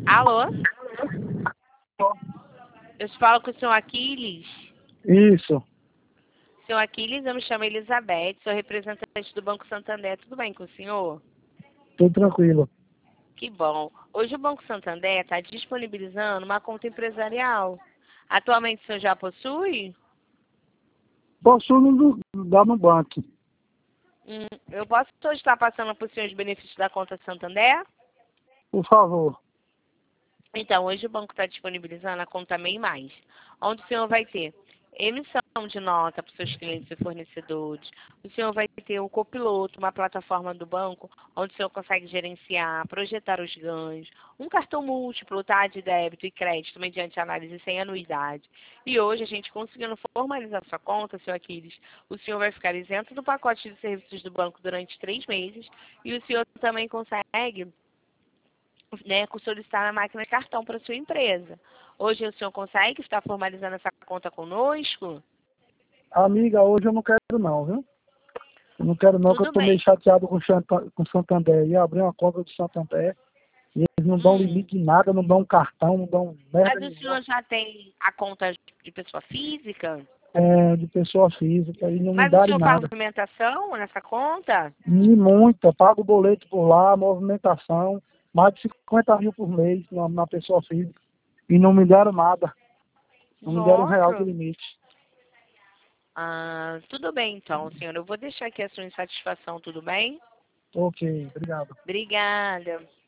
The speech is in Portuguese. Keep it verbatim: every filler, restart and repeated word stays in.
Alô? Eu falo com o senhor Aquiles. Isso, Senhor Aquiles, eu me chamo Elizabeth, sou representante do Banco Santander. Tudo bem com o senhor? tudo tranquilo. Que bom. Hoje o Banco Santander está disponibilizando uma conta empresarial. Atualmente o senhor já possui? Posso no, dar no banco. Hum, eu posso hoje estar passando para o senhor os benefícios da conta Santander? Por favor. Então, hoje o banco está disponibilizando a conta MEI Mais, onde o senhor vai ter emissão de nota para os seus clientes e fornecedores. O senhor vai ter o Copiloto, uma plataforma do banco, onde o senhor consegue gerenciar, projetar os ganhos. Um cartão múltiplo, tá, de débito e crédito, mediante análise sem anuidade. E hoje, a gente conseguindo formalizar sua conta, senhor Aquiles, o senhor vai ficar isento do pacote de serviços do banco durante três meses. E o senhor também consegue, né, solicitar na máquina de cartão para sua empresa. Hoje o senhor consegue estar formalizando essa conta conosco? Amiga, hoje eu não quero não, viu? Eu não quero não, que eu Tudo tô meio bem. chateado com o Santa- com o Santander. Ia abrir uma conta do Santander e eles não dão Hum, limite de nada, não dão cartão, não dão merda mas o nenhuma. senhor já tem a conta de pessoa física? É, de pessoa física e não me Mas o darem senhor faz nada. movimentação nessa conta? E muita, pago o boleto por lá, movimentação, mais de cinquenta mil por mês na, na pessoa física. E não me deram nada. Não me deram um real de Nossa. limite. Ah, tudo bem então, senhor. Eu vou deixar aqui a sua insatisfação, tudo bem? Ok, obrigado. Obrigada.